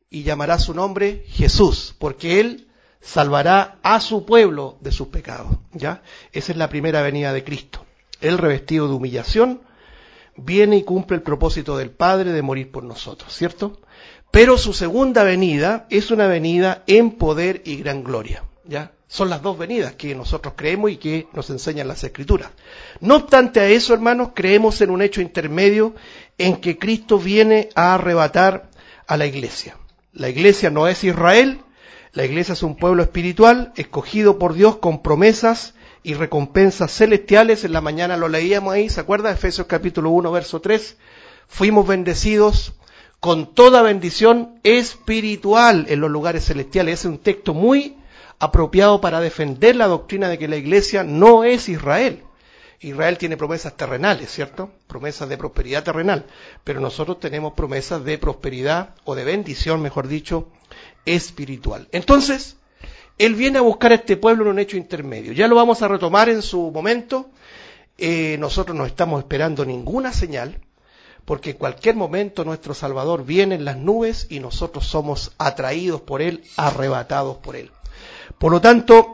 y llamará su nombre Jesús, porque Él salvará a su pueblo de sus pecados. ¿Ya? Esa es la primera venida de Cristo. Él, revestido de humillación, viene y cumple el propósito del Padre de morir por nosotros, ¿cierto? Pero su segunda venida es una venida en poder y gran gloria. ¿Ya? Son las dos venidas que nosotros creemos y que nos enseñan las Escrituras. No obstante a eso, hermanos, creemos en un hecho intermedio en que Cristo viene a arrebatar a la iglesia. La iglesia no es Israel, la iglesia es un pueblo espiritual, escogido por Dios con promesas y recompensas celestiales. En la mañana lo leíamos ahí, ¿se acuerda? Efesios capítulo 1, verso 3. Fuimos bendecidos con toda bendición espiritual en los lugares celestiales. Es un texto muy apropiado para defender la doctrina de que la iglesia no es Israel. Israel tiene promesas terrenales, ¿cierto? Promesas de prosperidad terrenal, pero nosotros tenemos promesas de prosperidad, o de bendición, mejor dicho, espiritual. Entonces, Él viene a buscar a este pueblo en un hecho intermedio. Ya lo vamos a retomar en su momento. Nosotros no estamos esperando ninguna señal, porque en cualquier momento nuestro Salvador viene en las nubes y nosotros somos atraídos por Él, arrebatados por Él. Por lo tanto,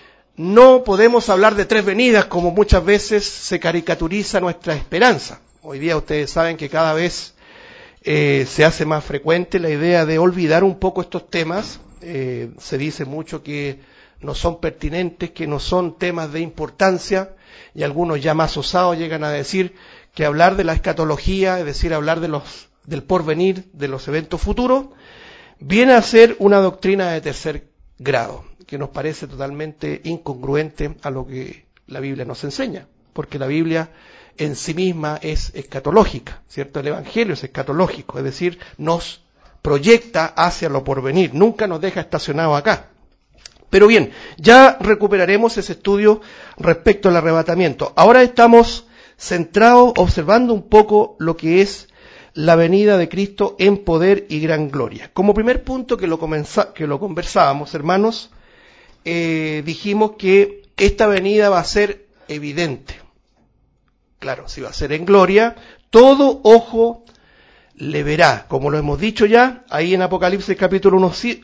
no podemos hablar de tres venidas como muchas veces se caricaturiza nuestra esperanza. Hoy día ustedes saben que cada vez se hace más frecuente la idea de olvidar un poco estos temas. Se dice mucho que no son pertinentes, que no son temas de importancia, y algunos ya más osados llegan a decir que hablar de la escatología, es decir, hablar del porvenir, de los eventos futuros, viene a ser una doctrina de tercer grado, que nos parece totalmente incongruente a lo que la Biblia nos enseña, porque la Biblia en sí misma es escatológica, ¿cierto? El Evangelio es escatológico, es decir, nos proyecta hacia lo porvenir, nunca nos deja estacionados acá. Pero bien, ya recuperaremos ese estudio respecto al arrebatamiento. Ahora estamos centrados, observando un poco lo que es la venida de Cristo en poder y gran gloria. Como primer punto que lo conversábamos, hermanos, dijimos que esta venida va a ser evidente. Claro, si va a ser en gloria, todo ojo le verá, como lo hemos dicho ya, ahí en Apocalipsis capítulo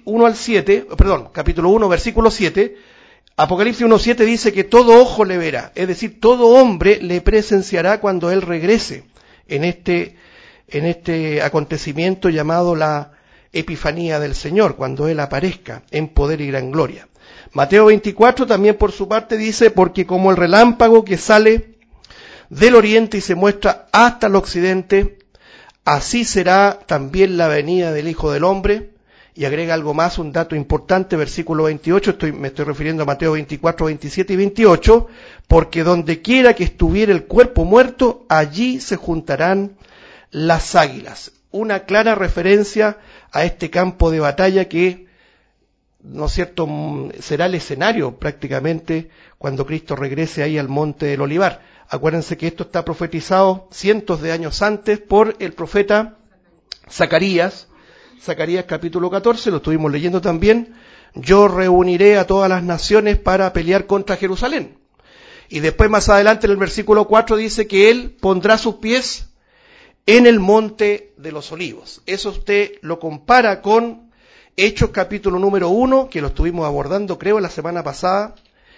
1, versículo 7, Apocalipsis 1:7 dice que todo ojo le verá, es decir, todo hombre le presenciará cuando Él regrese en este acontecimiento llamado la Epifanía del Señor, cuando Él aparezca en poder y gran gloria. Mateo 24 también por su parte dice, porque como el relámpago que sale del oriente y se muestra hasta el occidente, así será también la venida del Hijo del Hombre. Y agrega algo más, un dato importante, versículo 28, me estoy refiriendo a Mateo 24, 27 y 28, porque donde quiera que estuviera el cuerpo muerto, allí se juntarán las águilas. Una clara referencia a este campo de batalla que, ¿no es cierto?, será el escenario prácticamente cuando Cristo regrese ahí al monte del Olivar. Acuérdense que esto está profetizado cientos de años antes por el profeta Zacarías capítulo 14, lo estuvimos leyendo también. Yo reuniré a todas las naciones para pelear contra Jerusalén. Y después más adelante en el versículo 4 dice que Él pondrá sus pies en el monte de los olivos. Eso usted lo compara con Hechos capítulo número 1, que lo estuvimos abordando creo la semana pasada,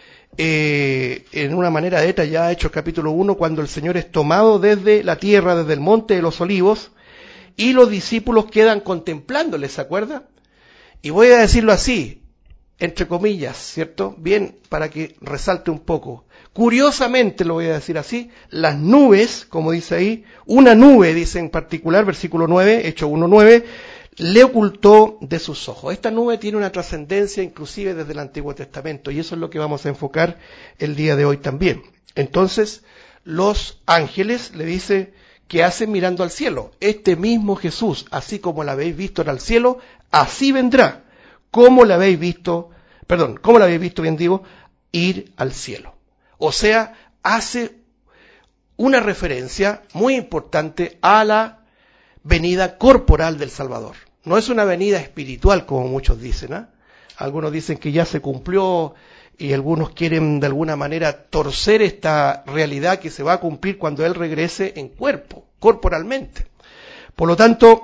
en una manera detallada, Hechos capítulo 1, cuando el Señor es tomado desde la tierra, desde el monte de los olivos, y los discípulos quedan contemplándole, ¿se acuerda? Y voy a decirlo así, entre comillas, ¿cierto? Bien, para que resalte un poco. Curiosamente, lo voy a decir así, las nubes, como dice ahí, una nube, dice en particular, versículo 9, Hechos 1:9, le ocultó de sus ojos. Esta nube tiene una trascendencia inclusive desde el Antiguo Testamento, y eso es lo que vamos a enfocar el día de hoy también. Entonces, los ángeles le dice, ¿qué hacen mirando al cielo? Este mismo Jesús, así como la habéis visto en el cielo, así vendrá, como la habéis visto, bien digo, ir al cielo. O sea, hace una referencia muy importante a la venida corporal del Salvador. No es una venida espiritual, como muchos dicen, ¿eh? Algunos dicen que ya se cumplió y algunos quieren de alguna manera torcer esta realidad que se va a cumplir cuando Él regrese en cuerpo, corporalmente. Por lo tanto,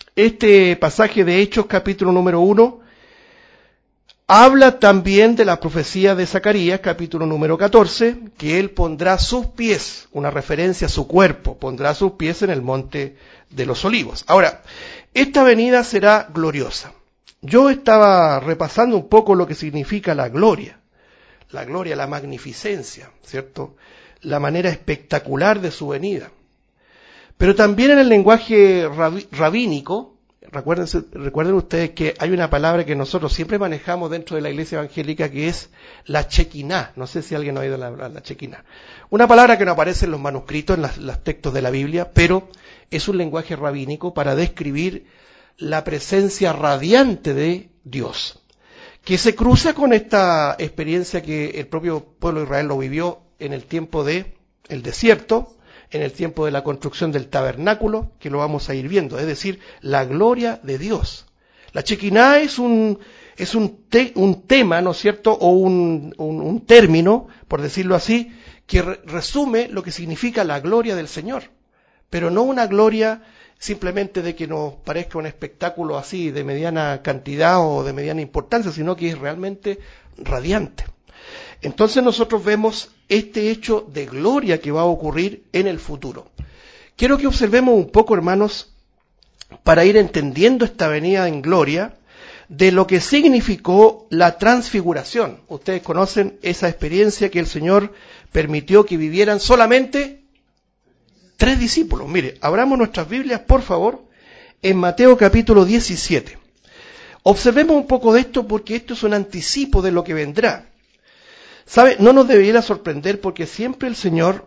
este pasaje de Hechos, capítulo número 1, habla también de la profecía de Zacarías, capítulo número 14, que él pondrá sus pies, una referencia a su cuerpo, pondrá sus pies en el monte de los olivos. Ahora, esta venida será gloriosa. Yo estaba repasando un poco lo que significa la gloria, la magnificencia, ¿cierto? La manera espectacular de su venida. Pero también en el lenguaje rabínico, recuerden ustedes que hay una palabra que nosotros siempre manejamos dentro de la iglesia evangélica que es la chequiná. No sé si alguien ha oído la chequiná. Una palabra que no aparece en los manuscritos, en los textos de la Biblia, pero es un lenguaje rabínico para describir la presencia radiante de Dios, que se cruza con esta experiencia que el propio pueblo de Israel lo vivió en el tiempo del desierto, en el tiempo de la construcción del tabernáculo, que lo vamos a ir viendo, es decir, la gloria de Dios. La Shekinah es un tema, ¿no es cierto?, o un término, por decirlo así, que resume lo que significa la gloria del Señor, pero no una gloria simplemente de que nos parezca un espectáculo así de mediana cantidad o de mediana importancia, sino que es realmente radiante. Entonces nosotros vemos este hecho de gloria que va a ocurrir en el futuro. Quiero que observemos un poco, hermanos, para ir entendiendo esta venida en gloria, de lo que significó la transfiguración. Ustedes conocen esa experiencia que el Señor permitió que vivieran solamente 3 discípulos. Mire, abramos nuestras Biblias, por favor, en Mateo capítulo 17. Observemos un poco de esto porque esto es un anticipo de lo que vendrá. ¿Sabe? No nos debería sorprender porque siempre el Señor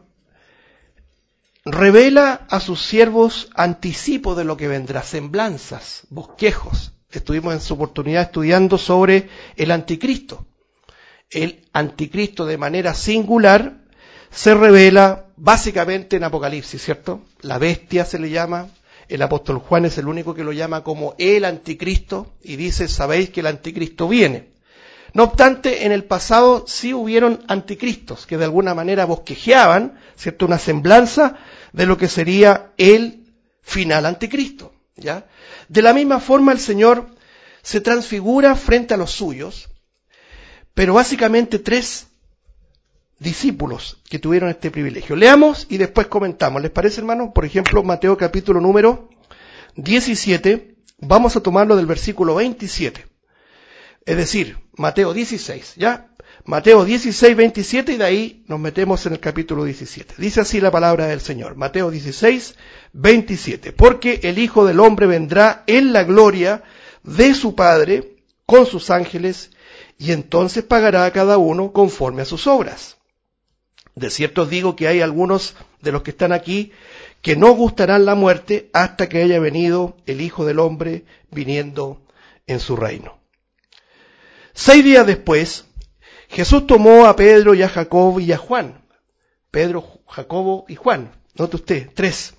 revela a sus siervos anticipos de lo que vendrá, semblanzas, bosquejos. Estuvimos en su oportunidad estudiando sobre el anticristo. El anticristo de manera singular se revela básicamente en Apocalipsis, ¿cierto? La bestia se le llama, el apóstol Juan es el único que lo llama como el anticristo y dice, sabéis que el anticristo viene. No obstante, en el pasado sí hubieron anticristos que de alguna manera bosquejeaban, ¿cierto?, una semblanza de lo que sería el final anticristo, ¿ya? De la misma forma el Señor se transfigura frente a los suyos, pero básicamente 3 discípulos que tuvieron este privilegio. Leamos y después comentamos. ¿Les parece, hermanos? Por ejemplo, Mateo capítulo número 17, vamos a tomarlo del versículo 27. Es decir, Mateo 16, ¿ya? Mateo 16, 27 y de ahí nos metemos en el capítulo 17. Dice así la palabra del Señor. Mateo 16, 27. Porque el Hijo del Hombre vendrá en la gloria de su Padre con sus ángeles y entonces pagará a cada uno conforme a sus obras. De cierto os digo que hay algunos de los que están aquí que no gustarán la muerte hasta que haya venido el Hijo del Hombre viniendo en su reino. 6 días después, Jesús tomó a Pedro y a Jacobo y a Juan. Pedro, Jacobo y Juan. Note usted, 3.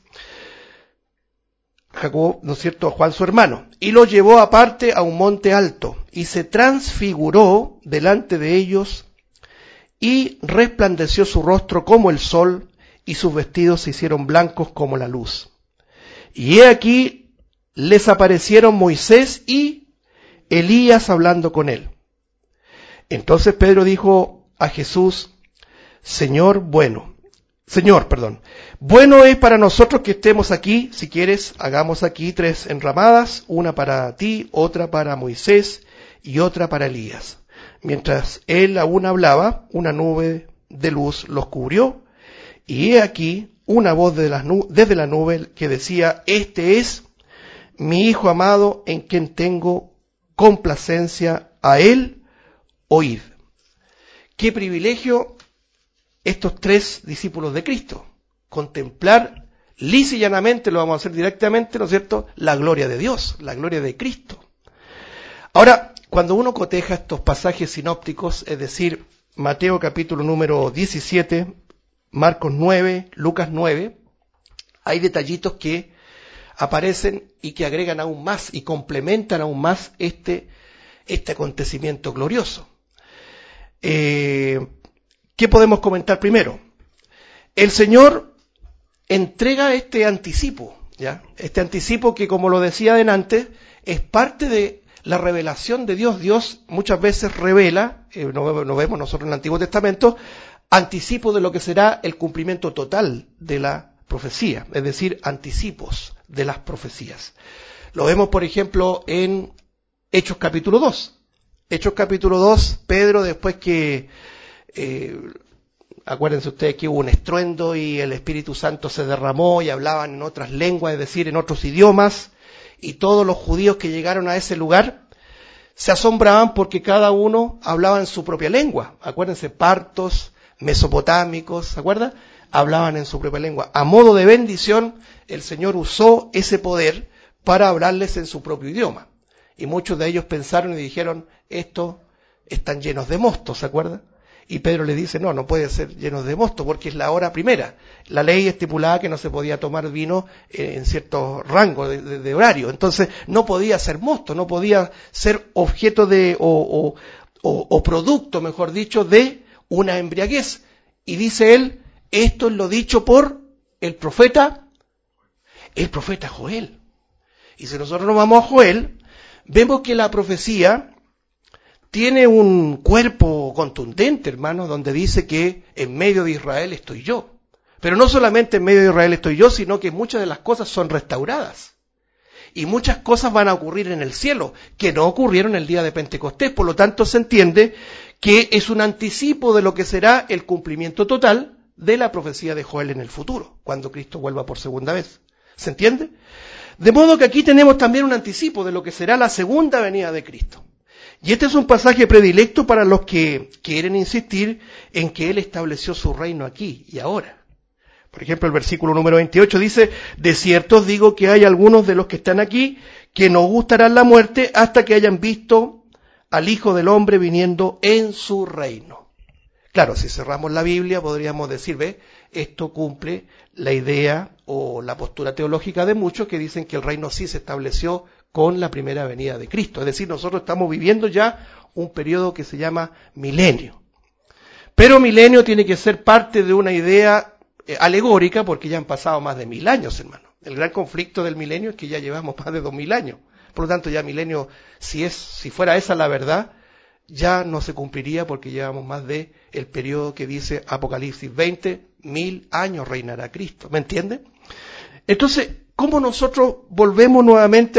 Jacobo, ¿no es cierto?, Juan su hermano. Y los llevó aparte a un monte alto y se transfiguró delante de ellos y resplandeció su rostro como el sol y sus vestidos se hicieron blancos como la luz. Y he aquí les aparecieron Moisés y Elías hablando con él. Entonces Pedro dijo a Jesús, bueno es para nosotros que estemos aquí, si quieres, hagamos aquí 3 enramadas, una para ti, otra para Moisés y otra para Elías. Mientras él aún hablaba, una nube de luz los cubrió, y he aquí una voz desde la nube que decía, este es mi Hijo amado en quien tengo complacencia, a él oíd. Qué privilegio estos 3 discípulos de Cristo, contemplar lisa y llanamente, lo vamos a hacer directamente, ¿no es cierto?, la gloria de Dios, la gloria de Cristo. Ahora, cuando uno coteja estos pasajes sinópticos, es decir, Mateo capítulo número 17, Marcos 9, Lucas 9, hay detallitos que aparecen y que agregan aún más y complementan aún más este acontecimiento glorioso. ¿Qué podemos comentar primero? El Señor entrega este anticipo ¿ya? Este anticipo que, como lo decía adelante, es parte de la revelación de Dios. Dios muchas veces revela, no vemos nosotros en el Antiguo Testamento, anticipo de lo que será el cumplimiento total de la profecía, es decir, anticipos de las profecías. Lo vemos, por ejemplo, en Hechos capítulo 2. Hechos capítulo 2, Pedro, después que, acuérdense ustedes que hubo un estruendo y el Espíritu Santo se derramó y hablaban en otras lenguas, es decir, en otros idiomas, y todos los judíos que llegaron a ese lugar se asombraban porque cada uno hablaba en su propia lengua. Acuérdense, partos, mesopotámicos, ¿se acuerdan? Hablaban en su propia lengua. A modo de bendición, el Señor usó ese poder para hablarles en su propio idioma. Y muchos de ellos pensaron y dijeron, estos están llenos de mosto, ¿se acuerdan? Y Pedro le dice, no puede ser llenos de mosto porque es la hora primera. La ley estipulaba que no se podía tomar vino en cierto rango de horario. Entonces no podía ser mosto, no podía ser objeto de, o producto, mejor dicho, de una embriaguez. Y dice él, esto es lo dicho por el profeta Joel. Y si nosotros nos vamos a Joel, vemos que la profecía tiene un cuerpo contundente, hermanos, donde dice que en medio de Israel estoy yo. Pero no solamente en medio de Israel estoy yo, sino que muchas de las cosas son restauradas. Y muchas cosas van a ocurrir en el cielo, que no ocurrieron el día de Pentecostés. Por lo tanto, se entiende que es un anticipo de lo que será el cumplimiento total de la profecía de Joel en el futuro, cuando Cristo vuelva por segunda vez. ¿Se entiende? De modo que aquí tenemos también un anticipo de lo que será la segunda venida de Cristo. Y este es un pasaje predilecto para los que quieren insistir en que Él estableció su reino aquí y ahora. Por ejemplo, el versículo número 28 dice, de cierto os digo que hay algunos de los que están aquí que no gustarán la muerte hasta que hayan visto al Hijo del Hombre viniendo en su reino. Claro, si cerramos la Biblia podríamos decir, ve, esto cumple la idea o la postura teológica de muchos que dicen que el reino sí se estableció con la primera venida de Cristo. Es decir, nosotros estamos viviendo ya un periodo que se llama milenio. Pero milenio tiene que ser parte de una idea alegórica porque ya han pasado más de 1000 años, hermano. El gran conflicto del milenio es que ya llevamos más de 2000 años. Por lo tanto, ya milenio, si fuera esa la verdad, ya no se cumpliría porque llevamos más de el periodo que dice Apocalipsis 20, 1000 años reinará Cristo. ¿Me entiende? Entonces, ¿cómo nosotros volvemos nuevamente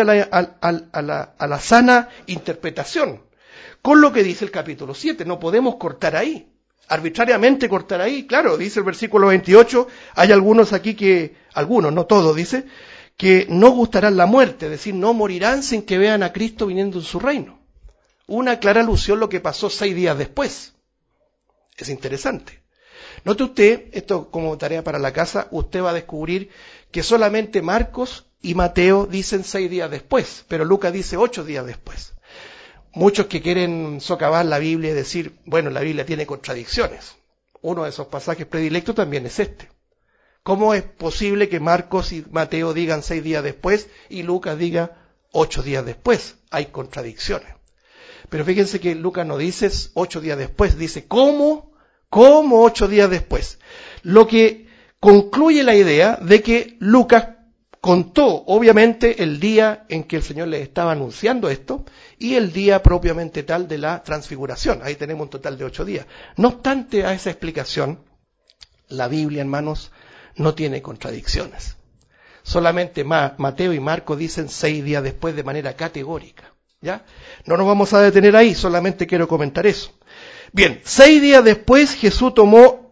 a la sana interpretación? Con lo que dice el capítulo 7, no podemos cortar ahí, arbitrariamente cortar ahí. Claro, dice el versículo 28, hay algunos aquí algunos, no todos, dice, que no gustarán la muerte, es decir, no morirán sin que vean a Cristo viniendo en su reino. Una clara alusión a lo que pasó 6 días después. Es interesante. Note usted, esto como tarea para la casa, usted va a descubrir que solamente Marcos y Mateo dicen 6 días después, pero Lucas dice 8 días después. Muchos que quieren socavar la Biblia y decir, bueno, la Biblia tiene contradicciones. Uno de esos pasajes predilectos también es este. ¿Cómo es posible que Marcos y Mateo digan 6 días después y Lucas diga 8 días después? Hay contradicciones. Pero fíjense que Lucas no dice 8 días después, dice ¿cómo 8 días después? Lo que concluye la idea de que Lucas contó, obviamente, el día en que el Señor les estaba anunciando esto y el día propiamente tal de la transfiguración. Ahí tenemos un total de 8 días. No obstante a esa explicación, la Biblia, hermanos, no tiene contradicciones. Solamente Mateo y Marcos dicen 6 días después de manera categórica. ¿Ya? No nos vamos a detener ahí, solamente quiero comentar eso. Bien, 6 días después Jesús tomó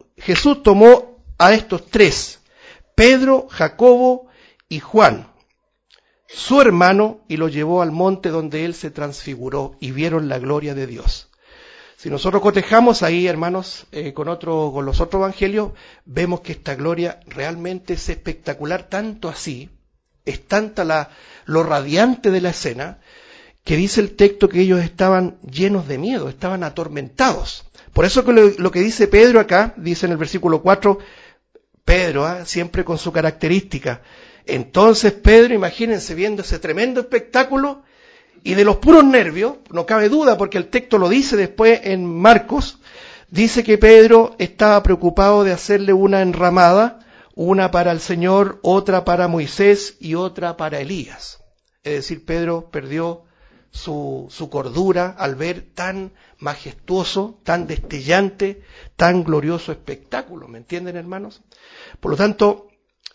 a estos 3, Pedro, Jacobo y Juan, su hermano, y lo llevó al monte donde él se transfiguró y vieron la gloria de Dios. Si nosotros cotejamos ahí, hermanos, con los otros evangelios, vemos que esta gloria realmente es espectacular, tanto así, es tanta lo radiante de la escena, que dice el texto que ellos estaban llenos de miedo, estaban atormentados. Por eso que lo que dice Pedro acá, dice en el versículo 4, Pedro, siempre con su característica. Entonces Pedro, imagínense viendo ese tremendo espectáculo, y de los puros nervios, no cabe duda porque el texto lo dice después en Marcos, dice que Pedro estaba preocupado de hacerle una enramada una para el Señor, otra para Moisés y otra para Elías. Es decir, Pedro perdió su cordura al ver tan majestuoso, tan destellante, tan glorioso espectáculo. ¿Me entienden, hermanos? Por lo tanto,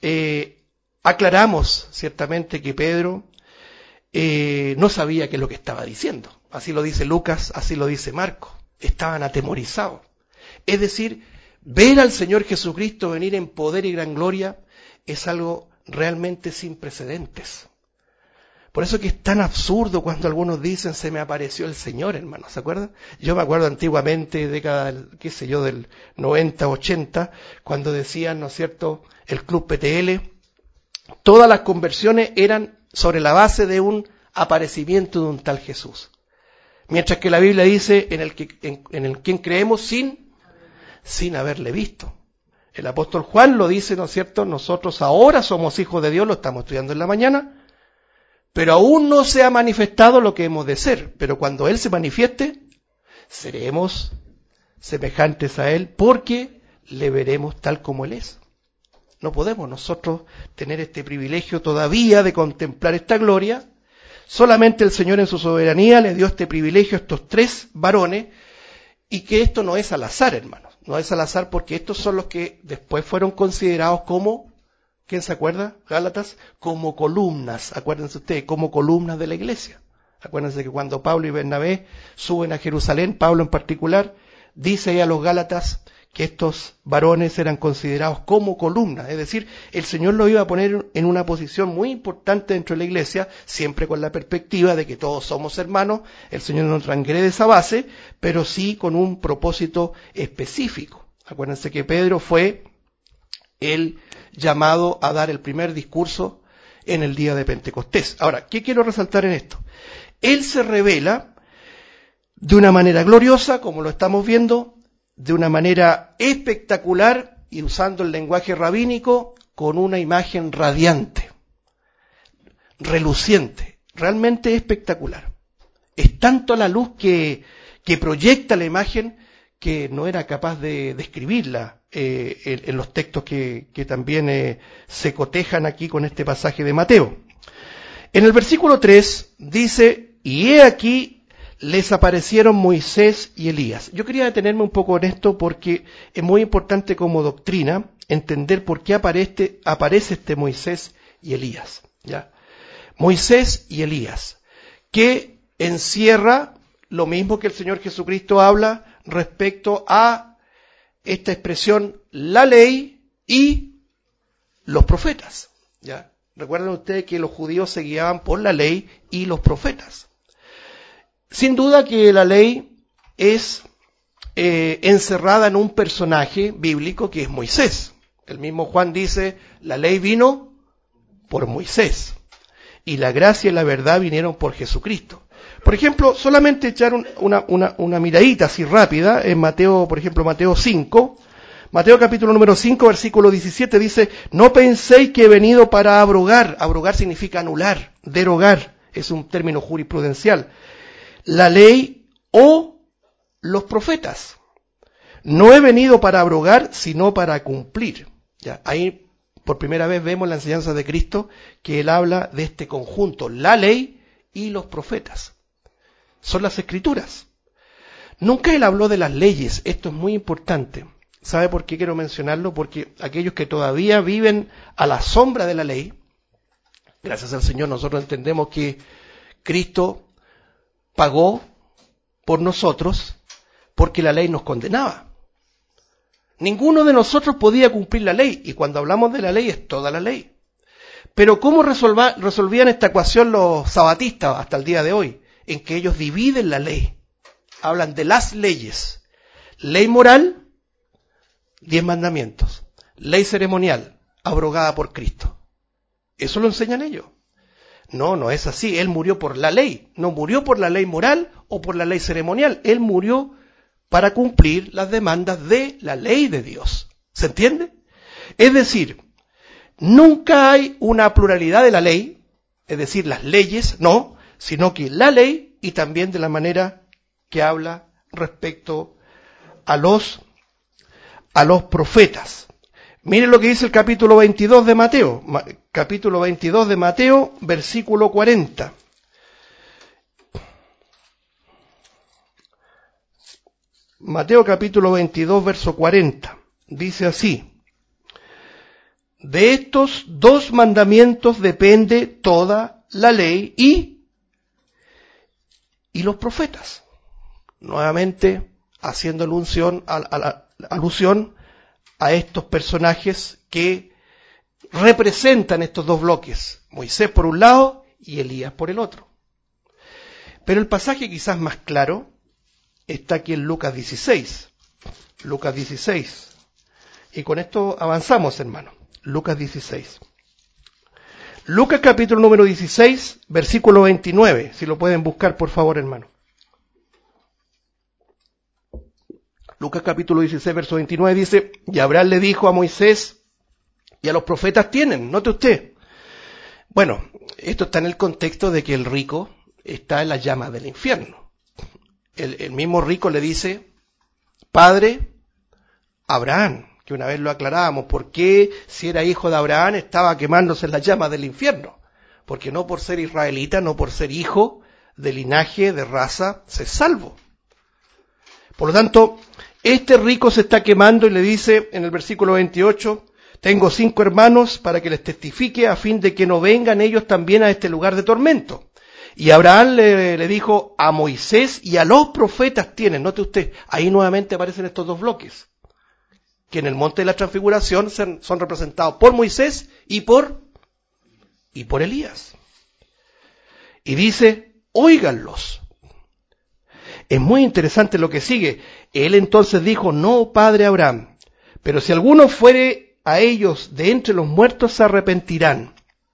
aclaramos ciertamente que Pedro no sabía qué es lo que estaba diciendo. Así lo dice Lucas, así lo dice Marcos. Estaban atemorizados. Es decir, ver al Señor Jesucristo venir en poder y gran gloria es algo realmente sin precedentes. Por eso que es tan absurdo cuando algunos dicen se me apareció el Señor, hermano, ¿se acuerdan? Yo me acuerdo antiguamente, década, qué sé yo, del 90, 80, cuando decían, ¿no es cierto?, el Club PTL, todas las conversiones eran sobre la base de un aparecimiento de un tal Jesús. Mientras que la Biblia dice en el quien creemos sin haberle visto. El apóstol Juan lo dice, ¿no es cierto? Nosotros ahora somos hijos de Dios, lo estamos estudiando en la mañana, pero aún no se ha manifestado lo que hemos de ser. Pero cuando Él se manifieste, seremos semejantes a Él porque le veremos tal como Él es. No podemos nosotros tener este privilegio todavía de contemplar esta gloria. Solamente el Señor en su soberanía le dio este privilegio a estos tres varones, y que esto no es al azar, hermanos. No es al azar porque estos son los que después fueron considerados como, ¿quién se acuerda? Gálatas, como columnas, acuérdense ustedes, como columnas de la iglesia. Acuérdense que cuando Pablo y Bernabé suben a Jerusalén, Pablo en particular, dice ahí a los Gálatas que estos varones eran considerados como columnas, es decir, el Señor los iba a poner en una posición muy importante dentro de la iglesia, siempre con la perspectiva de que todos somos hermanos. El Señor no transgrede esa base, pero sí con un propósito específico. Acuérdense que Pedro fue el llamado a dar el primer discurso en el día de Pentecostés. Ahora, ¿qué quiero resaltar en esto? Él se revela de una manera gloriosa, como lo estamos viendo, de una manera espectacular y usando el lenguaje rabínico, con una imagen radiante, reluciente, realmente espectacular. Es tanto la luz que proyecta la imagen que no era capaz de describirla en los textos que también se cotejan aquí con este pasaje de Mateo. En el versículo 3 dice, y he aquí les aparecieron Moisés y Elías. Yo quería detenerme un poco en esto porque es muy importante como doctrina entender por qué aparece este Moisés y Elías. ¿Ya? Moisés y Elías, que encierra lo mismo que el Señor Jesucristo habla respecto a esta expresión, la ley y los profetas. ¿Ya? Recuerden ustedes que los judíos se guiaban por la ley y los profetas. Sin duda que la ley es encerrada en un personaje bíblico que es Moisés. El mismo Juan dice, la ley vino por Moisés y la gracia y la verdad vinieron por Jesucristo. Por ejemplo, solamente echar una miradita así rápida en Mateo, por ejemplo, Mateo 5. Mateo capítulo número 5, versículo 17 dice, no penséis que he venido para abrogar. Abrogar significa anular, derogar, es un término jurisprudencial. La ley o los profetas. No he venido para abrogar, sino para cumplir. Ya, ahí por primera vez vemos la enseñanza de Cristo que Él habla de este conjunto, la ley y los profetas. Son las escrituras. Nunca Él habló de las leyes, esto es muy importante. ¿Sabe por qué quiero mencionarlo? Porque aquellos que todavía viven a la sombra de la ley, gracias al Señor nosotros entendemos que Cristo pagó por nosotros porque la ley nos condenaba. Ninguno de nosotros podía cumplir la ley, y cuando hablamos de la ley es toda la ley. Pero ¿cómo resolvían esta ecuación los sabatistas hasta el día de hoy? En que ellos dividen la ley. Hablan de las leyes. Ley moral, 10 mandamientos. Ley ceremonial, abrogada por Cristo. Eso lo enseñan ellos. No, no es así. Él murió por la ley. No murió por la ley moral o por la ley ceremonial. Él murió para cumplir las demandas de la ley de Dios. ¿Se entiende? Es decir, nunca hay una pluralidad de la ley, es decir, las leyes, no, sino que la ley y también de la manera que habla respecto a los profetas. Miren lo que dice el capítulo 22 de Mateo. Capítulo 22 de Mateo, versículo 40. Mateo capítulo 22, verso 40. Dice así: de estos dos mandamientos depende toda la ley y los profetas. Nuevamente haciendo alusión a estos personajes que representan estos dos bloques, Moisés por un lado y Elías por el otro. Pero el pasaje quizás más claro está aquí en Lucas 16. Lucas 16. Y con esto avanzamos, hermano. Lucas 16. Lucas capítulo número 16, versículo 29. Si lo pueden buscar, por favor, hermano. Lucas capítulo 16, verso 29 dice: y Abraham le dijo a Moisés y a los profetas tienen, note usted. Bueno, esto está en el contexto de que el rico está en las llamas del infierno. El mismo rico le dice: padre Abraham, que una vez lo aclarábamos, ¿por qué si era hijo de Abraham estaba quemándose en las llamas del infierno? Porque no por ser israelita, no por ser hijo de linaje, de raza, se es salvo. Por lo tanto, este rico se está quemando y le dice en el versículo 28, tengo 5 hermanos para que les testifique a fin de que no vengan ellos también a este lugar de tormento. Y Abraham le dijo: a Moisés y a los profetas tienen. Note usted, ahí nuevamente aparecen estos dos bloques, que en el monte de la transfiguración son representados por Moisés y por Elías. Y dice: óiganlos. Es muy interesante lo que sigue. Él entonces dijo: no, padre Abraham, pero si alguno fuere a ellos de entre los muertos, se arrepentirán.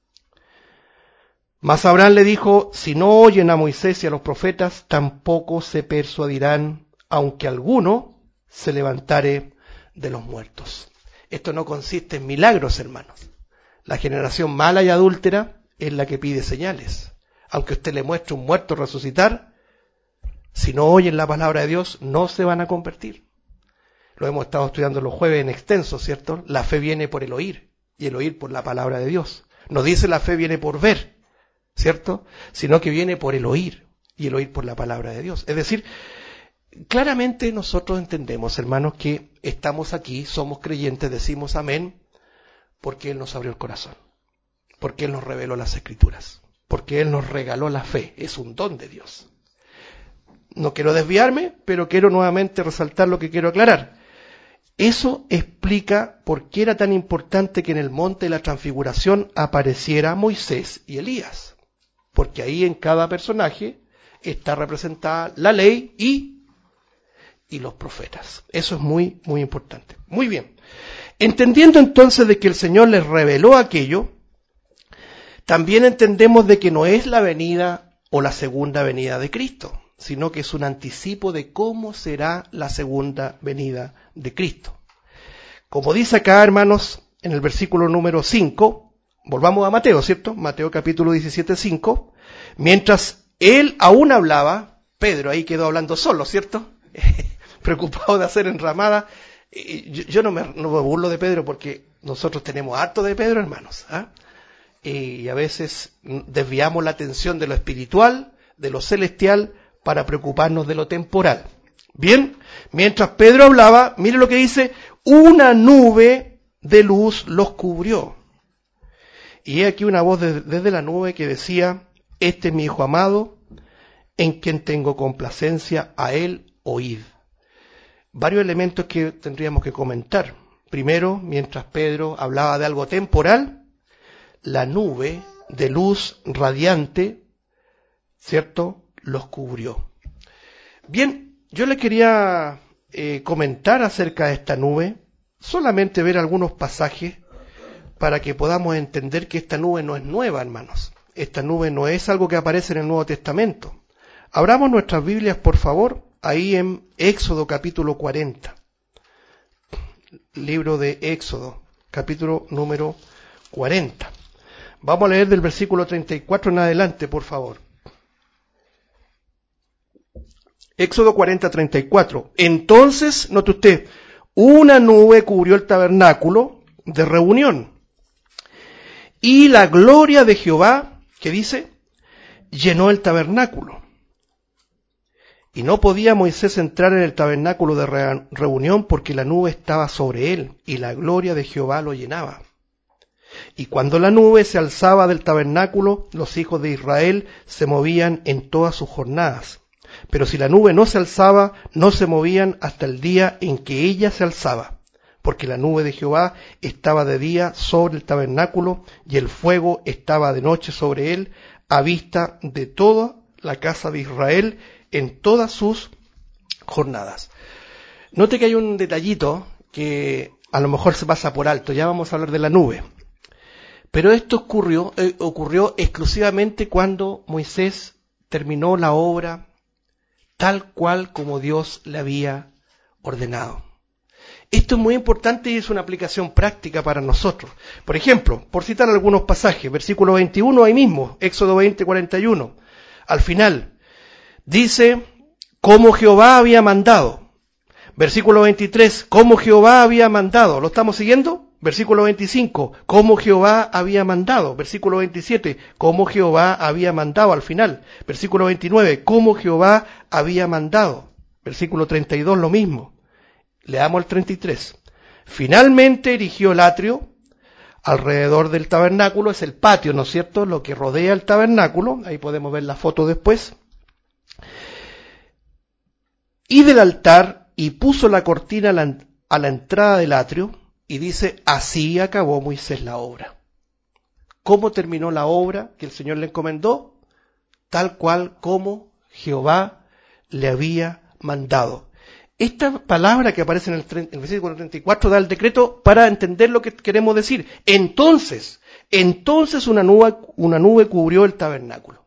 Mas Abraham le dijo: si no oyen a Moisés y a los profetas, tampoco se persuadirán, aunque alguno se levantare de los muertos. Esto no consiste en milagros, hermanos. La generación mala y adúltera es la que pide señales. Aunque usted le muestre un muerto resucitar, si no oyen la palabra de Dios, no se van a convertir. Lo hemos estado estudiando los jueves en extenso, ¿cierto? La fe viene por el oír, y el oír por la palabra de Dios. No dice la fe viene por ver, ¿cierto? Sino que viene por el oír, y el oír por la palabra de Dios. Es decir, claramente nosotros entendemos, hermanos, que estamos aquí, somos creyentes, decimos amén, porque Él nos abrió el corazón, porque Él nos reveló las Escrituras, porque Él nos regaló la fe, es un don de Dios. No quiero desviarme, pero quiero nuevamente resaltar lo que quiero aclarar. Eso explica por qué era tan importante que en el monte de la transfiguración apareciera Moisés y Elías, porque ahí en cada personaje está representada la ley y los profetas. Eso es muy, muy importante. Muy bien. Entendiendo entonces de que el Señor les reveló aquello, también entendemos de que no es la venida o la segunda venida de Cristo, sino que es un anticipo de cómo será la segunda venida de Cristo. Como dice acá, hermanos, en el versículo número 5, volvamos a Mateo, ¿cierto? Mateo capítulo 17, 5. Mientras él aún hablaba, Pedro ahí quedó hablando solo, ¿cierto? Preocupado de hacer enramada. Yo no me burlo de Pedro porque nosotros tenemos harto de Pedro, hermanos. Y a veces desviamos la atención de lo espiritual, de lo celestial, para preocuparnos de lo temporal. Bien, mientras Pedro hablaba, mire lo que dice: una nube de luz los cubrió. Y he aquí una voz desde la nube que decía: este es mi Hijo amado, en quien tengo complacencia, a él oíd. Varios elementos que tendríamos que comentar. Primero, mientras Pedro hablaba de algo temporal, la nube de luz radiante, ¿cierto?, los cubrió. Bien, yo le quería comentar acerca de esta nube, solamente ver algunos pasajes para que podamos entender que esta nube no es nueva, hermanos. Esta nube no es algo que aparece en el Nuevo Testamento. Abramos nuestras Biblias, por favor, ahí en Éxodo capítulo 40. Libro de Éxodo, capítulo número 40. Vamos a leer del versículo 34 en adelante, por favor. Éxodo 40, 34. Entonces, note usted, una nube cubrió el tabernáculo de reunión. Y la gloria de Jehová, ¿qué dice? Llenó el tabernáculo. Y no podía Moisés entrar en el tabernáculo de reunión porque la nube estaba sobre él y la gloria de Jehová lo llenaba. Y cuando la nube se alzaba del tabernáculo, los hijos de Israel se movían en todas sus jornadas. Pero si la nube no se alzaba, no se movían hasta el día en que ella se alzaba, porque la nube de Jehová estaba de día sobre el tabernáculo y el fuego estaba de noche sobre él, a vista de toda la casa de Israel en todas sus jornadas. Note que hay un detallito que a lo mejor se pasa por alto, ya vamos a hablar de la nube. Pero esto ocurrió exclusivamente cuando Moisés terminó la obra tal cual como Dios le había ordenado. Esto es muy importante y es una aplicación práctica para nosotros. Por ejemplo, por citar algunos pasajes, versículo 21 ahí mismo, Éxodo 20:41, al final, dice, como Jehová había mandado. Versículo 23, como Jehová había mandado. ¿Lo estamos siguiendo? Versículo 25, como Jehová había mandado. Versículo 27, como Jehová había mandado al final. Versículo 29, como Jehová había mandado. Versículo 32, lo mismo. Leamos el 33. Finalmente erigió el atrio alrededor del tabernáculo, es el patio, ¿no es cierto?, lo que rodea el tabernáculo, ahí podemos ver la foto después, y del altar, y puso la cortina a la entrada del atrio, y dice, así acabó Moisés la obra. ¿Cómo terminó la obra que el Señor le encomendó? Tal cual como Jehová le había mandado. Esta palabra que aparece en el versículo 34 da el decreto para entender lo que queremos decir. Entonces una nube cubrió el tabernáculo.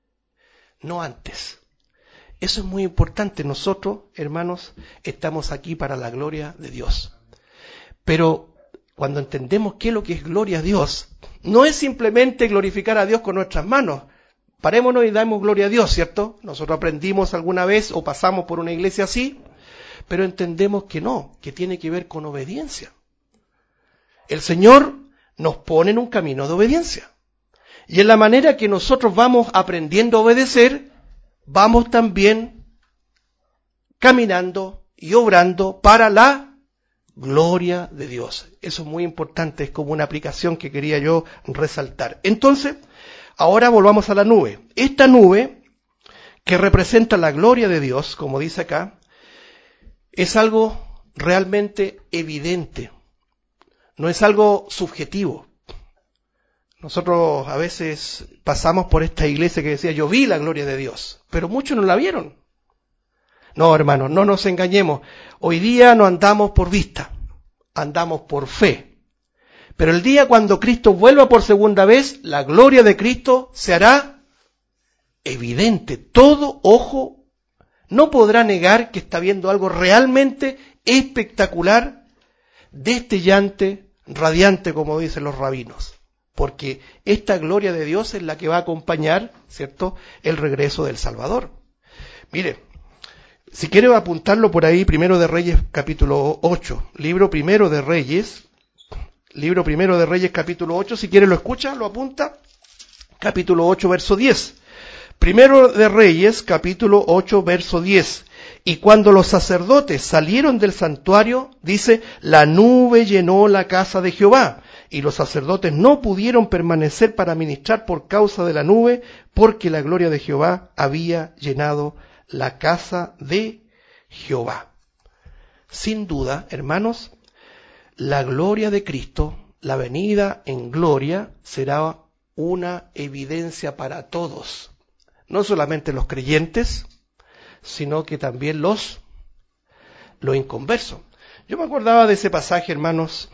No antes. Eso es muy importante. Nosotros, hermanos, estamos aquí para la gloria de Dios. Pero cuando entendemos qué es lo que es gloria a Dios, no es simplemente glorificar a Dios con nuestras manos. Parémonos y damos gloria a Dios, ¿cierto? Nosotros aprendimos alguna vez o pasamos por una iglesia así, pero entendemos que no, que tiene que ver con obediencia. El Señor nos pone en un camino de obediencia. Y en la manera que nosotros vamos aprendiendo a obedecer, vamos también caminando y obrando para la gloria de Dios. Eso es muy importante, es como una aplicación que quería yo resaltar. Entonces, ahora volvamos a la nube. Esta nube, que representa la gloria de Dios, como dice acá, es algo realmente evidente, no es algo subjetivo. Nosotros a veces pasamos por esta iglesia que decía, yo vi la gloria de Dios, pero muchos no la vieron. No, hermanos, no nos engañemos. Hoy día no andamos por vista, andamos por fe. Pero el día cuando Cristo vuelva por segunda vez, la gloria de Cristo se hará evidente. Todo ojo no podrá negar que está viendo algo realmente espectacular, destellante, radiante, como dicen los rabinos. Porque esta gloria de Dios es la que va a acompañar, ¿cierto?, el regreso del Salvador. Mire, si quiere apuntarlo por ahí, Primero de Reyes, capítulo 8. Libro Primero de Reyes, capítulo 8. Si quiere lo escucha, lo apunta. Capítulo 8, verso 10. Primero de Reyes, capítulo 8, verso 10. Y cuando los sacerdotes salieron del santuario, dice, la nube llenó la casa de Jehová, y los sacerdotes no pudieron permanecer para ministrar por causa de la nube, porque la gloria de Jehová había llenado la casa de Jehová. Sin duda, hermanos, la gloria de Cristo, la venida en gloria, será una evidencia para todos. No solamente los creyentes, sino que también los inconversos. Yo me acordaba de ese pasaje, hermanos,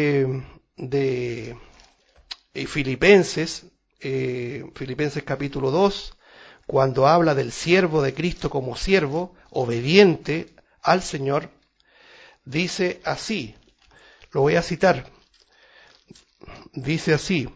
de Filipenses capítulo 2, cuando habla del siervo de Cristo como siervo, obediente al Señor, dice así, lo voy a citar, dice así,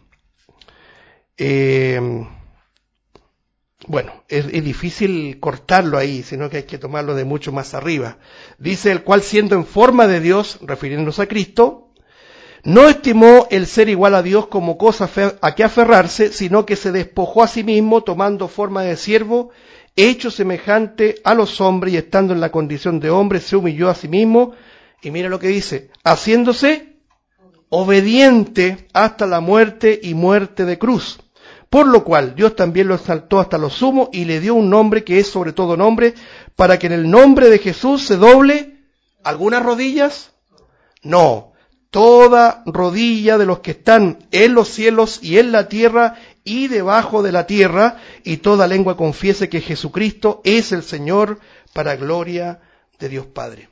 bueno, es difícil cortarlo ahí, sino que hay que tomarlo de mucho más arriba. Dice, el cual siendo en forma de Dios, refiriéndose a Cristo, No estimó el ser igual a Dios como cosa a que aferrarse, sino que se despojó a sí mismo, tomando forma de siervo, hecho semejante a los hombres, y estando en la condición de hombre, se humilló a sí mismo, y mira lo que dice, haciéndose obediente hasta la muerte y muerte de cruz. Por lo cual Dios también lo exaltó hasta lo sumo y le dio un nombre que es sobre todo nombre, para que en el nombre de Jesús se doble, ¿algunas rodillas? No. Toda rodilla de los que están en los cielos y en la tierra y debajo de la tierra, y toda lengua confiese que Jesucristo es el Señor, para gloria de Dios Padre.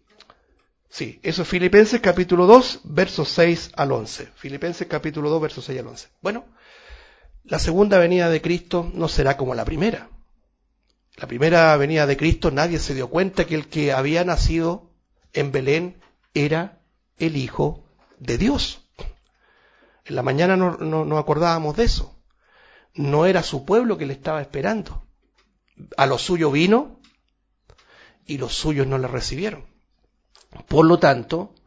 Sí, eso es Filipenses capítulo 2, versos 6 al 11. Filipenses capítulo 2, versos 6 al 11. Bueno, la segunda venida de Cristo no será como la primera. La primera venida de Cristo nadie se dio cuenta que el que había nacido en Belén era el Hijo de Dios. En la mañana no acordábamos de eso. No era su pueblo que le estaba esperando. A lo suyo vino y los suyos no le recibieron. Por lo tanto,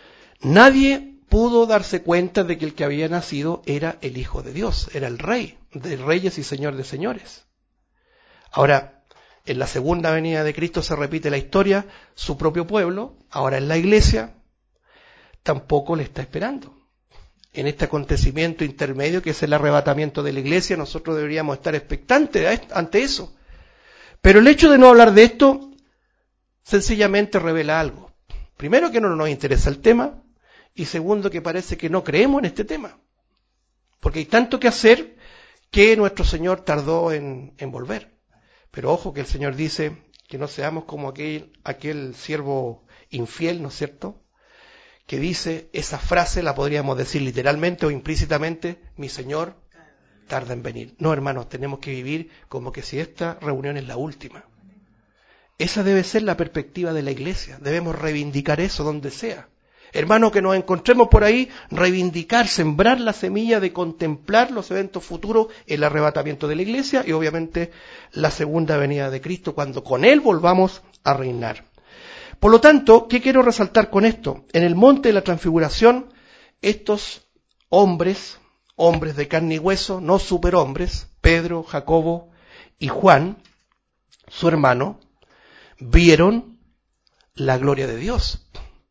nadie pudo darse cuenta de que el que había nacido era el Hijo de Dios, era el Rey de reyes y Señor de señores. Ahora, en la segunda venida de Cristo se repite la historia, su propio pueblo, ahora en la iglesia, tampoco le está esperando. En este acontecimiento intermedio que es el arrebatamiento de la iglesia, nosotros deberíamos estar expectantes ante eso. Pero el hecho de no hablar de esto sencillamente revela algo. Primero, que no nos interesa el tema, y segundo, que parece que no creemos en este tema. Porque hay tanto que hacer que nuestro Señor tardó en volver. Pero ojo que el Señor dice que no seamos como aquel siervo infiel, ¿no es cierto?, que dice, esa frase la podríamos decir literalmente o implícitamente, mi Señor tarda en venir. No, hermanos, tenemos que vivir como que si esta reunión es la última. Esa debe ser la perspectiva de la iglesia. Debemos reivindicar eso donde sea. Hermanos, que nos encontremos por ahí, reivindicar, sembrar la semilla de contemplar los eventos futuros, el arrebatamiento de la iglesia y obviamente la segunda venida de Cristo, cuando con Él volvamos a reinar. Por lo tanto, ¿qué quiero resaltar con esto? En el monte de la transfiguración, estos hombres de carne y hueso, no superhombres, Pedro, Jacobo y Juan, su hermano, vieron la gloria de Dios.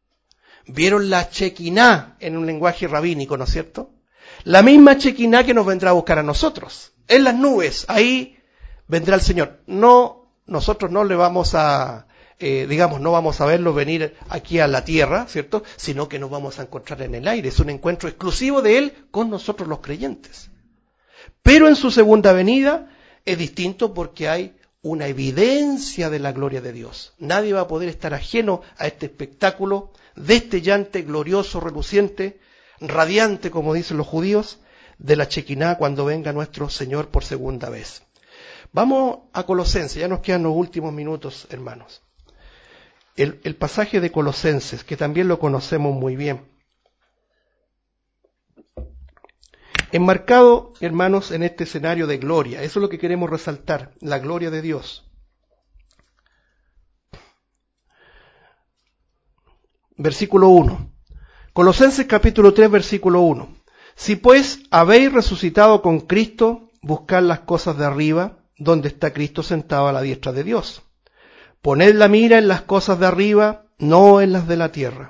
Vieron la Shekinah en un lenguaje rabínico, ¿no es cierto? La misma Shekinah que nos vendrá a buscar a nosotros. En las nubes, ahí vendrá el Señor. No, nosotros no le vamos a, no vamos a verlo venir aquí a la tierra, ¿cierto? Sino que nos vamos a encontrar en el aire. Es un encuentro exclusivo de Él con nosotros los creyentes. Pero en su segunda venida es distinto porque hay una evidencia de la gloria de Dios. Nadie va a poder estar ajeno a este espectáculo destellante, glorioso, reluciente, radiante, como dicen los judíos, de la Shekinah cuando venga nuestro Señor por segunda vez. Vamos a Colosenses, ya nos quedan los últimos minutos, hermanos. El pasaje de Colosenses, que también lo conocemos muy bien. Enmarcado, hermanos, en este escenario de gloria. Eso es lo que queremos resaltar, la gloria de Dios. Versículo 1. Colosenses capítulo 3, versículo 1. Si pues habéis resucitado con Cristo, buscad las cosas de arriba, donde está Cristo sentado a la diestra de Dios. Poned la mira en las cosas de arriba, no en las de la tierra.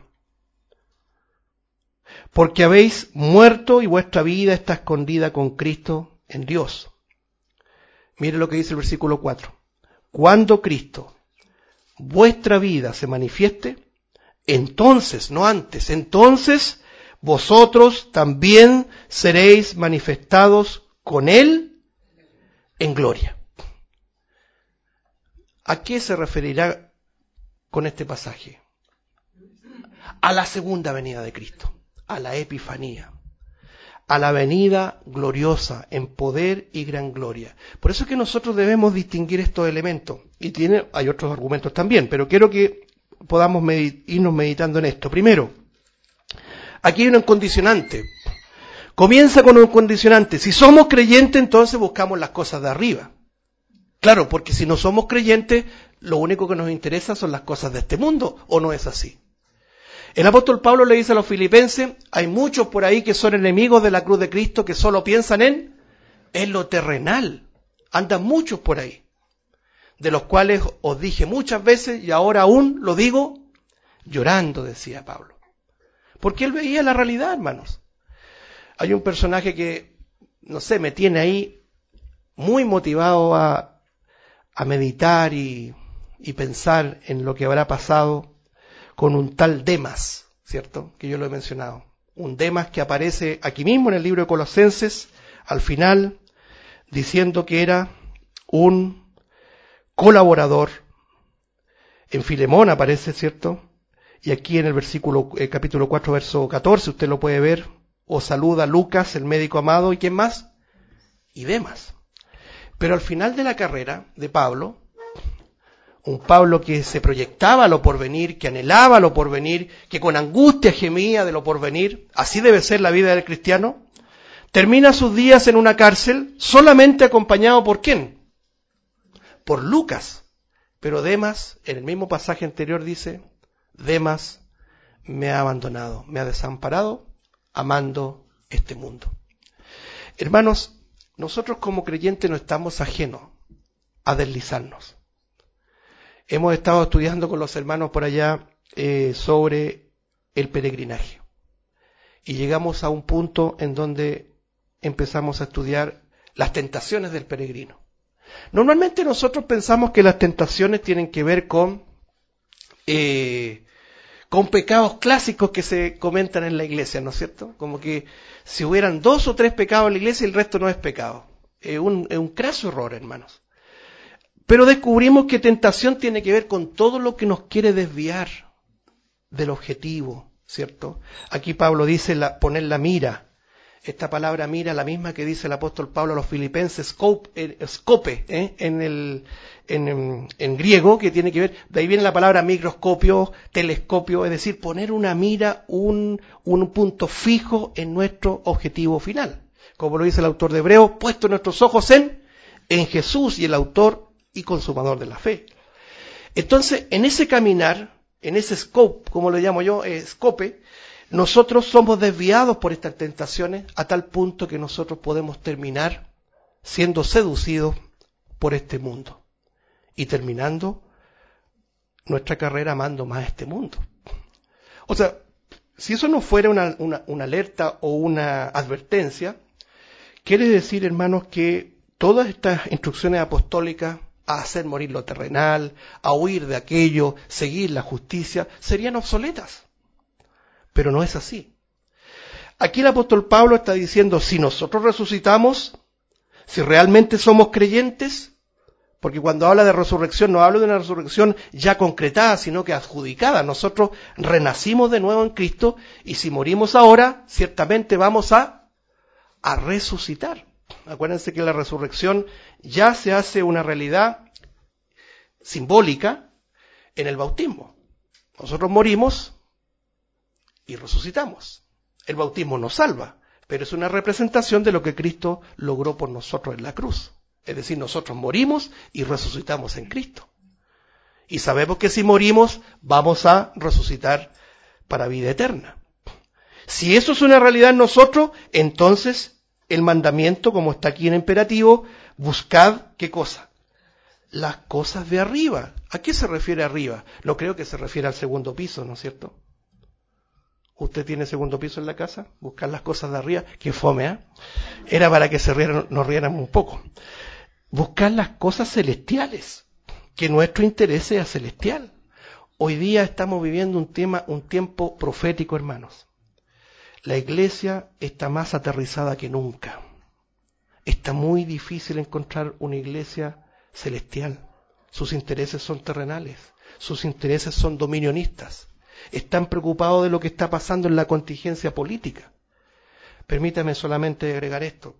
Porque habéis muerto y vuestra vida está escondida con Cristo en Dios. Mire lo que dice el versículo 4. Cuando Cristo, vuestra vida, se manifieste, entonces, no antes, entonces vosotros también seréis manifestados con Él en gloria. ¿A qué se referirá con este pasaje? A la segunda venida de Cristo, a la Epifanía, a la venida gloriosa en poder y gran gloria. Por eso es que nosotros debemos distinguir estos elementos. Y hay otros argumentos también, pero quiero que podamos irnos meditando en esto. Primero, aquí hay un condicionante. Comienza con un condicionante. Si somos creyentes, entonces buscamos las cosas de arriba. Claro, porque si no somos creyentes, lo único que nos interesa son las cosas de este mundo, ¿o no es así? El apóstol Pablo le dice a los filipenses, hay muchos por ahí que son enemigos de la cruz de Cristo, que solo piensan en lo terrenal. Andan muchos por ahí, de los cuales os dije muchas veces y ahora aún lo digo llorando, decía Pablo. Porque él veía la realidad, hermanos. Hay un personaje que, no sé, me tiene ahí muy motivado a meditar y pensar en lo que habrá pasado con un tal Demas, ¿cierto? Que yo lo he mencionado. Un Demas que aparece aquí mismo en el libro de Colosenses, al final, diciendo que era un colaborador. En Filemón aparece, ¿cierto? Y aquí en el capítulo 4, verso 14, usted lo puede ver. Os saluda Lucas, el médico amado, ¿y quién más? Y Demas. Pero al final de la carrera de Pablo, un Pablo que se proyectaba a lo porvenir, que anhelaba lo porvenir, que con angustia gemía de lo porvenir, así debe ser la vida del cristiano, termina sus días en una cárcel solamente acompañado ¿por quién? Por Lucas. Pero Demas, en el mismo pasaje anterior dice, Demas me ha abandonado, me ha desamparado, amando este mundo. Hermanos, nosotros como creyentes no estamos ajenos a deslizarnos. Hemos estado estudiando con los hermanos por allá sobre el peregrinaje. Y llegamos a un punto en donde empezamos a estudiar las tentaciones del peregrino. Normalmente nosotros pensamos que las tentaciones tienen que ver con pecados clásicos que se comentan en la iglesia, ¿no es cierto? Como que si hubieran 2 o 3 pecados en la iglesia, el resto no es pecado. Es un craso error, hermanos. Pero descubrimos que tentación tiene que ver con todo lo que nos quiere desviar del objetivo, ¿cierto? Aquí Pablo dice poner la mira. Esta palabra mira, la misma que dice el apóstol Pablo a los filipenses, scope, en griego, que tiene que ver, de ahí viene la palabra microscopio, telescopio, es decir, poner una mira, un punto fijo en nuestro objetivo final. Como lo dice el autor de Hebreos, puesto nuestros ojos en Jesús y el autor y consumador de la fe. Entonces, en ese caminar, en ese scope, como le llamo yo, scope, nosotros somos desviados por estas tentaciones a tal punto que nosotros podemos terminar siendo seducidos por este mundo y terminando nuestra carrera amando más este mundo. O sea, si eso no fuera una alerta o una advertencia, quiere decir, hermanos, que todas estas instrucciones apostólicas a hacer morir lo terrenal, a huir de aquello, seguir la justicia, serían obsoletas. Pero no es así. Aquí el apóstol Pablo está diciendo, si nosotros resucitamos, si realmente somos creyentes, porque cuando habla de resurrección no habla de una resurrección ya concretada, sino que adjudicada. Nosotros renacimos de nuevo en Cristo y si morimos ahora, ciertamente vamos a resucitar. Acuérdense que la resurrección ya se hace una realidad simbólica en el bautismo. Nosotros morimos y resucitamos. El bautismo nos salva, pero es una representación de lo que Cristo logró por nosotros en la cruz. Es decir, nosotros morimos y resucitamos en Cristo. Y sabemos que si morimos, vamos a resucitar para vida eterna. Si eso es una realidad en nosotros, entonces el mandamiento, como está aquí en imperativo, buscad, ¿qué cosa? Las cosas de arriba. ¿A qué se refiere arriba? No creo que se refiere al segundo piso, ¿no es cierto? ¿Usted tiene segundo piso en la casa? Buscar las cosas de arriba. Qué fome, ¿eh? Era para que nos riéramos un poco. Buscar las cosas celestiales. Que nuestro interés sea celestial. Hoy día estamos viviendo un tiempo profético, hermanos. La iglesia está más aterrizada que nunca. Está muy difícil encontrar una iglesia celestial. Sus intereses son terrenales. Sus intereses son dominionistas. Están preocupados de lo que está pasando en la contingencia política. Permítame solamente agregar esto.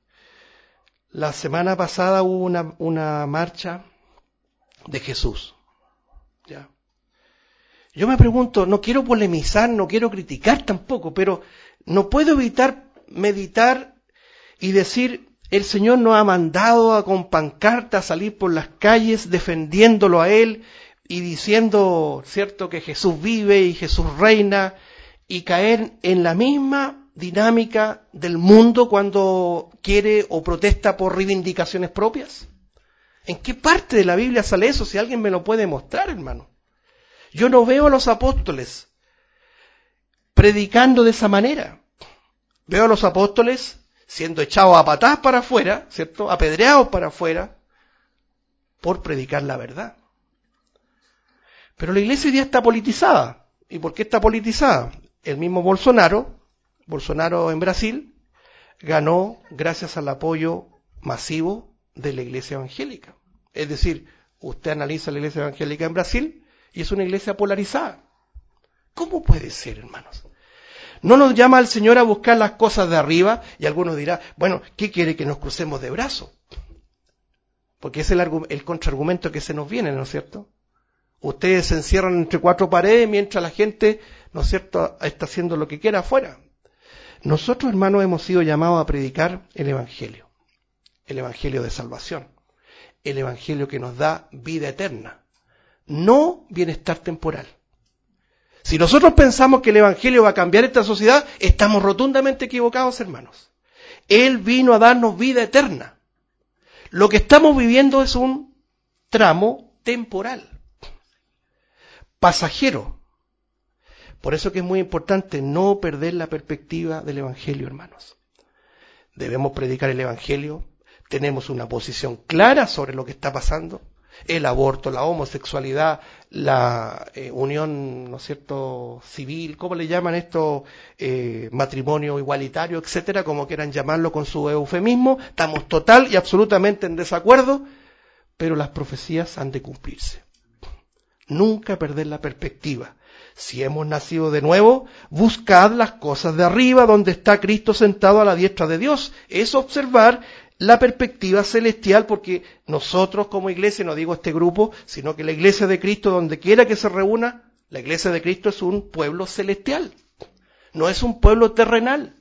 La semana pasada hubo una marcha de Jesús. ¿Ya? Yo me pregunto, no quiero polemizar, no quiero criticar tampoco, pero no puedo evitar meditar y decir, el Señor nos ha mandado con pancarta a salir por las calles defendiéndolo a Él, y diciendo, cierto, que Jesús vive y Jesús reina, y caer en la misma dinámica del mundo cuando quiere o protesta por reivindicaciones propias? ¿En qué parte de la Biblia sale eso? Si alguien me lo puede mostrar, hermano. Yo no veo a los apóstoles predicando de esa manera. Veo a los apóstoles siendo echados a patadas para afuera, ¿cierto? Apedreados para afuera por predicar la verdad. Pero la iglesia hoy día está politizada. ¿Y por qué está politizada? El mismo Bolsonaro en Brasil, ganó gracias al apoyo masivo de la iglesia evangélica. Es decir, usted analiza la iglesia evangélica en Brasil y es una iglesia polarizada. ¿Cómo puede ser, hermanos? No nos llama el Señor a buscar las cosas de arriba, y algunos dirán, bueno, ¿qué quiere? Que nos crucemos de brazos. Porque es el contraargumento que se nos viene, ¿no es cierto? Ustedes se encierran entre cuatro paredes mientras la gente, ¿no es cierto?, está haciendo lo que quiera afuera. Nosotros, hermanos, hemos sido llamados a predicar el Evangelio de salvación, el Evangelio que nos da vida eterna, no bienestar temporal. Si nosotros pensamos que el Evangelio va a cambiar esta sociedad, estamos rotundamente equivocados, hermanos. Él vino a darnos vida eterna. Lo que estamos viviendo es un tramo temporal, pasajero. Por eso que es muy importante no perder la perspectiva del Evangelio, hermanos. Debemos predicar el Evangelio, tenemos una posición clara sobre lo que está pasando, el aborto, la homosexualidad, la unión, ¿no es cierto?, civil, ¿cómo le llaman esto? Matrimonio igualitario, etcétera, como quieran llamarlo con su eufemismo. Estamos total y absolutamente en desacuerdo, pero las profecías han de cumplirse. Nunca perder la perspectiva. Si hemos nacido de nuevo, buscad las cosas de arriba, donde está Cristo sentado a la diestra de Dios. Es observar la perspectiva celestial, porque nosotros como iglesia, no digo este grupo, sino que la iglesia de Cristo, donde quiera que se reúna, la iglesia de Cristo es un pueblo celestial, no es un pueblo terrenal.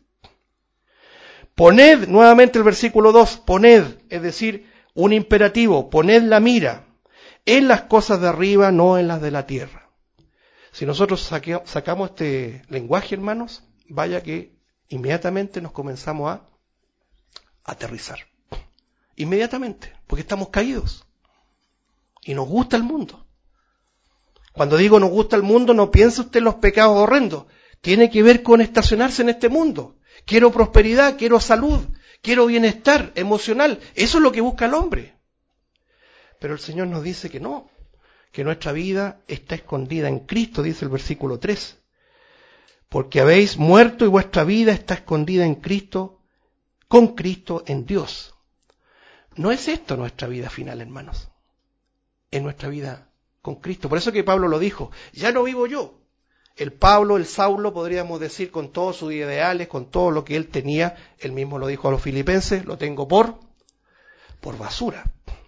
Poned, nuevamente el versículo 2, poned, es decir, un imperativo, poned la mira en las cosas de arriba, no en las de la tierra. Si nosotros sacamos este lenguaje, hermanos, vaya que inmediatamente nos comenzamos a aterrizar. Inmediatamente, porque estamos caídos. Y nos gusta el mundo. Cuando digo nos gusta el mundo, no piense usted en los pecados horrendos. Tiene que ver con estacionarse en este mundo. Quiero prosperidad, quiero salud, quiero bienestar emocional. Eso es lo que busca el hombre. Pero el Señor nos dice que no, que nuestra vida está escondida en Cristo, dice el versículo 3. Porque habéis muerto y vuestra vida está escondida en Cristo, con Cristo en Dios. No es esto nuestra vida final, hermanos. Es nuestra vida con Cristo. Por eso que Pablo lo dijo, ya no vivo yo. El Saulo, podríamos decir, con todos sus ideales, con todo lo que él tenía, él mismo lo dijo a los filipenses, lo tengo por basura.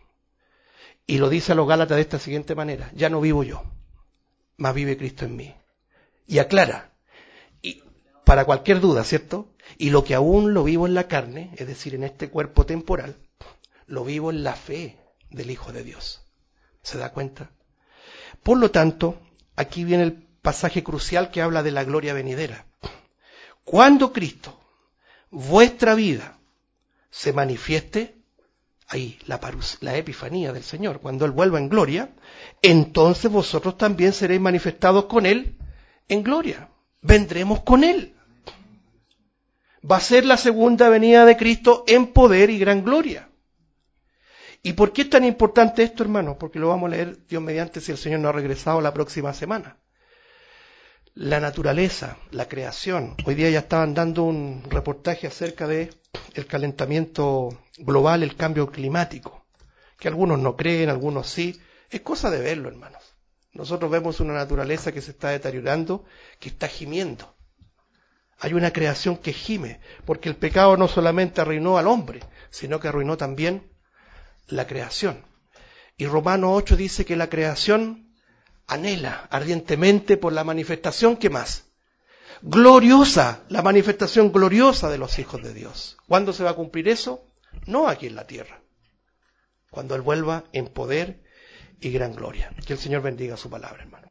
Y lo dice a los Gálatas de esta siguiente manera, ya no vivo yo, mas vive Cristo en mí. Y aclara, y para cualquier duda, ¿cierto? Y lo que aún lo vivo en la carne, es decir, en este cuerpo temporal, lo vivo en la fe del Hijo de Dios. ¿Se da cuenta? Por lo tanto, aquí viene el pasaje crucial que habla de la gloria venidera. Cuando Cristo, vuestra vida, se manifieste, ahí la epifanía del Señor, cuando Él vuelva en gloria, entonces vosotros también seréis manifestados con Él en gloria. Vendremos con Él. Va a ser la segunda venida de Cristo en poder y gran gloria. ¿Y por qué es tan importante esto, hermano? Porque lo vamos a leer, Dios mediante, si el Señor no ha regresado la próxima semana. La naturaleza, la creación. Hoy día ya estaban dando un reportaje acerca de el calentamiento global, el cambio climático, que algunos no creen, algunos sí. Es cosa de verlo, hermanos. Nosotros vemos una naturaleza que se está deteriorando, que está gimiendo. Hay una creación que gime, porque el pecado no solamente arruinó al hombre, sino que arruinó también la creación. Y Romanos 8 dice que la creación anhela ardientemente por la manifestación, ¿qué más? Gloriosa, la manifestación gloriosa de los hijos de Dios. ¿Cuándo se va a cumplir eso? No aquí en la tierra. Cuando Él vuelva en poder y gran gloria. Que el Señor bendiga su palabra, hermano.